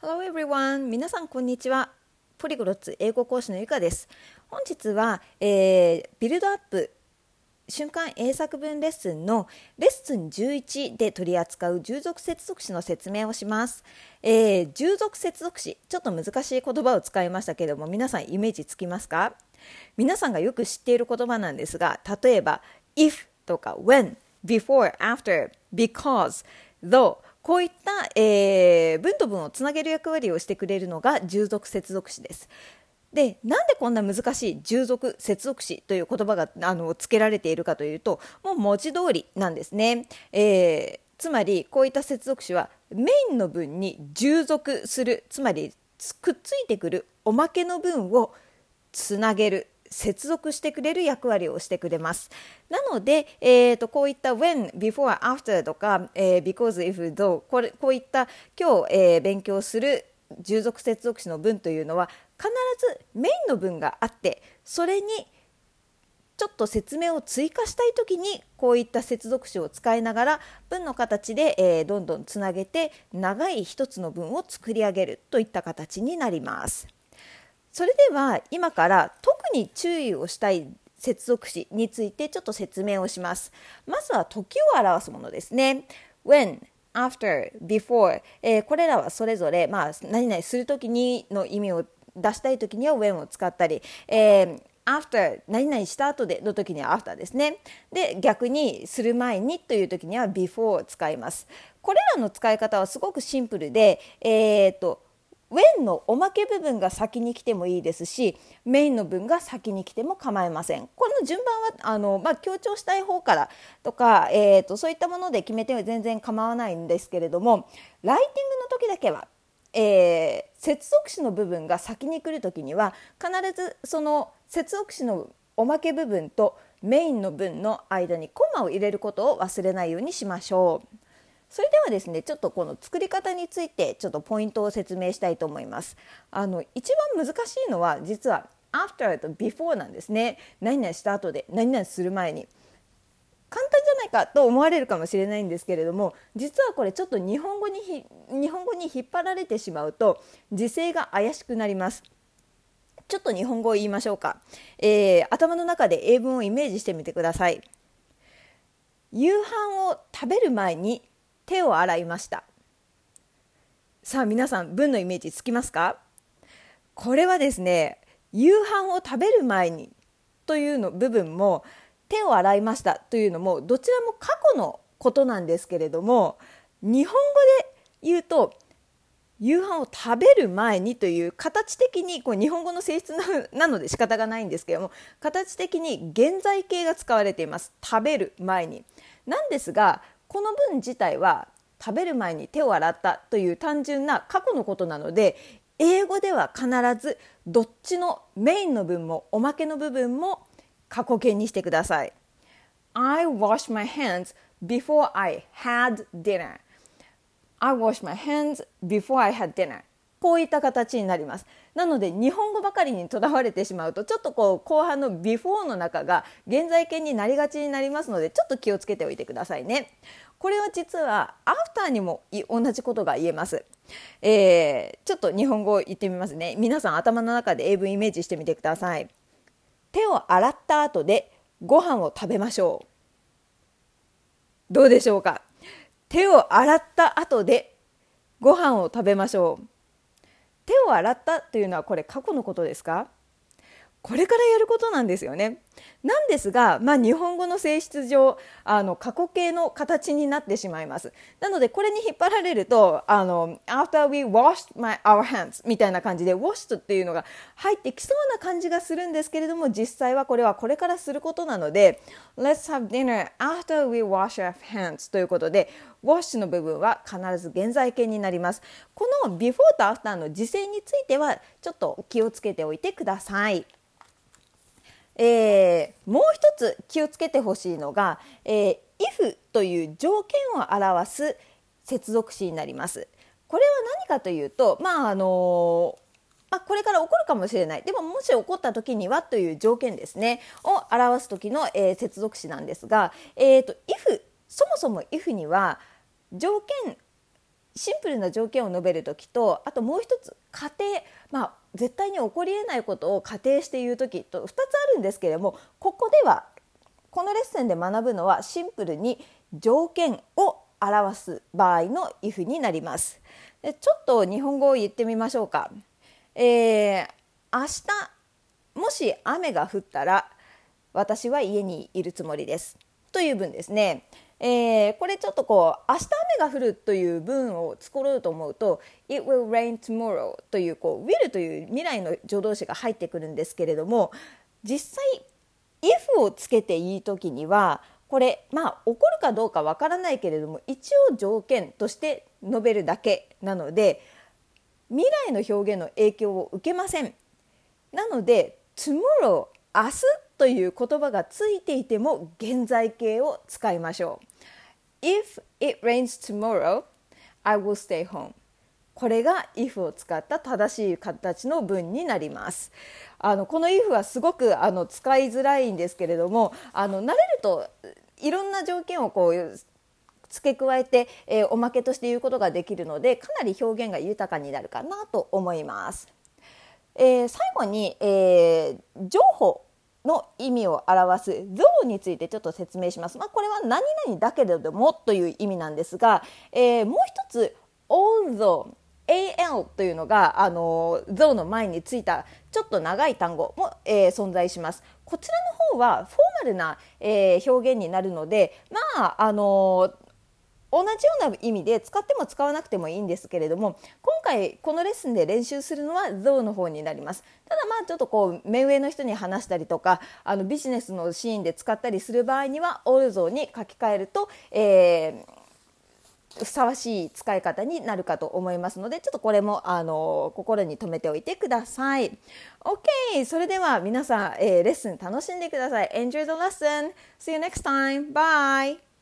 Hello everyone! 皆さんこんにちは。ポリグロッツ英語講師のゆかです。本日は、ビルドアップ瞬間英作文レッスンのレッスン11で取り扱う従属接続詞の説明をします。従属接続詞、ちょっと難しい言葉を使いましたけれども、皆さんイメージつきますか？皆さんがよく知っている言葉なんですが、例えば if とか when、before、after、because、though、こういった、文と文をつなげる役割をしてくれるのが従属接続詞です。で、なんでこんな難しい従属接続詞という言葉が付けられているかというと、もう文字通りなんですね。つまりこういった接続詞はメインの文に従属する、つまりくっついてくるおまけの文をつなげる、接続してくれる役割をしてくれます。なので、こういった when、before、after とか、because、if、though、こういった今日、勉強する従属接続詞の文というのは必ずメインの文があって、それにちょっと説明を追加したいときにこういった接続詞を使いながら文の形で、どんどんつなげて長い一つの文を作り上げるといった形になります。それでは今から特に注意をしたい接続詞についてちょっと説明をします。まずは時を表すものですね。when、after、before、これらはそれぞれ、何々するときにの意味を出したいときには when を使ったり、after 何々した後での時には after ですね。で、逆にする前にという時には before を使います。これらの使い方はすごくシンプルで、when のおまけ部分が先に来てもいいですし、メインの文が先に来ても構いません。この順番は強調したい方からとか、そういったもので決めては全然構わないんですけれども、ライティングの時だけは、接続詞の部分が先に来る時には必ずその接続詞のおまけ部分とメインの文の間にコマを入れることを忘れないようにしましょう。それではですね、ちょっとこの作り方についてちょっとポイントを説明したいと思います。一番難しいのは実は after と before なんですね。何々した後で何々する前に。簡単じゃないかと思われるかもしれないんですけれども、実はこれちょっと日本語に引っ張られてしまうと時制が怪しくなります。ちょっと日本語を言いましょうか。頭の中で英文をイメージしてみてください。夕飯を食べる前に手を洗いました。さあ皆さん、文のイメージつきますか？これはですね、夕飯を食べる前にというの部分も手を洗いましたというのもどちらも過去のことなんですけれども、日本語で言うと夕飯を食べる前にという形的に日本語の性質なので仕方がないんですけれども、形的に現在形が使われています。食べる前になんですが、この文自体は食べる前に手を洗ったという単純な過去のことなので、英語では必ずどっちのメインの文もおまけの部分も過去形にしてください。 I washed my hands before I had dinner. I washed my hands before I had dinner. こういった形になります。なので日本語ばかりにとらわれてしまうと、ちょっと後半の before の中が現在形になりがちになりますので、ちょっと気をつけておいてくださいね。これは実は after にも同じことが言えます。ちょっと日本語を言ってみますね。皆さん頭の中で英文イメージしてみてください。手を洗った後でご飯を食べましょう。どうでしょうか？手を洗った後でご飯を食べましょう。手を洗ったというのはこれ過去のことですか？これからやることなんですよね。なんですが、日本語の性質上過去形の形になってしまいます。なのでこれに引っ張られるとafter we washed our hands みたいな感じで washed っていうのが入ってきそうな感じがするんですけれども、実際はこれはこれからすることなので Let's have dinner after we wash our hands ということで wash の部分は必ず現在形になります。この before と after の時制についてはちょっと気をつけておいてください。もう一つ気をつけてほしいのが、if という条件を表す接続詞になります。これは何かというと、これから起こるかもしれない、でももし起こった時にはという条件ですねを表す時の、接続詞なんですが、if そもそも if には条件シンプルな条件を述べるときと、あともう一つ仮定、絶対に起こり得ないことを仮定して言うときと2つあるんですけれども、ここではこのレッスンで学ぶのはシンプルに条件を表す場合の if になります。でちょっと日本語を言ってみましょうか。明日もし雨が降ったら私は家にいるつもりですという文ですね。これちょっと明日雨が降るという文を作ろうと思うと It will rain tomorrow というwill という未来の助動詞が入ってくるんですけれども、実際 if をつけていいときにはこれ起こるかどうかわからないけれども一応条件として述べるだけなので未来の表現の影響を受けません。なので tomorrow 明日という言葉がついていても現在形を使いましょう。If it rains tomorrow, I will stay home。 これが if を使った正しい形の文になります。この if はすごく使いづらいんですけれども、慣れるといろんな条件を付け加えて、おまけとして言うことができるのでかなり表現が豊かになるかなと思います。最後に、情報の意味を表す though についてちょっと説明します。これは何々だけれどもという意味なんですが、もう一つ although、al というのがthough の前についたちょっと長い単語も、存在します。こちらの方はフォーマルな、表現になるので同じような意味で使っても使わなくてもいいんですけれども、今回このレッスンで練習するのは though の方になります。ただちょっと目上の人に話したりとかビジネスのシーンで使ったりする場合には although に書き換えると、ふさわしい使い方になるかと思いますので、ちょっとこれも心に留めておいてください。 OK、 それでは皆さん、レッスン楽しんでください。 Enjoy the lesson. See you next time. Bye.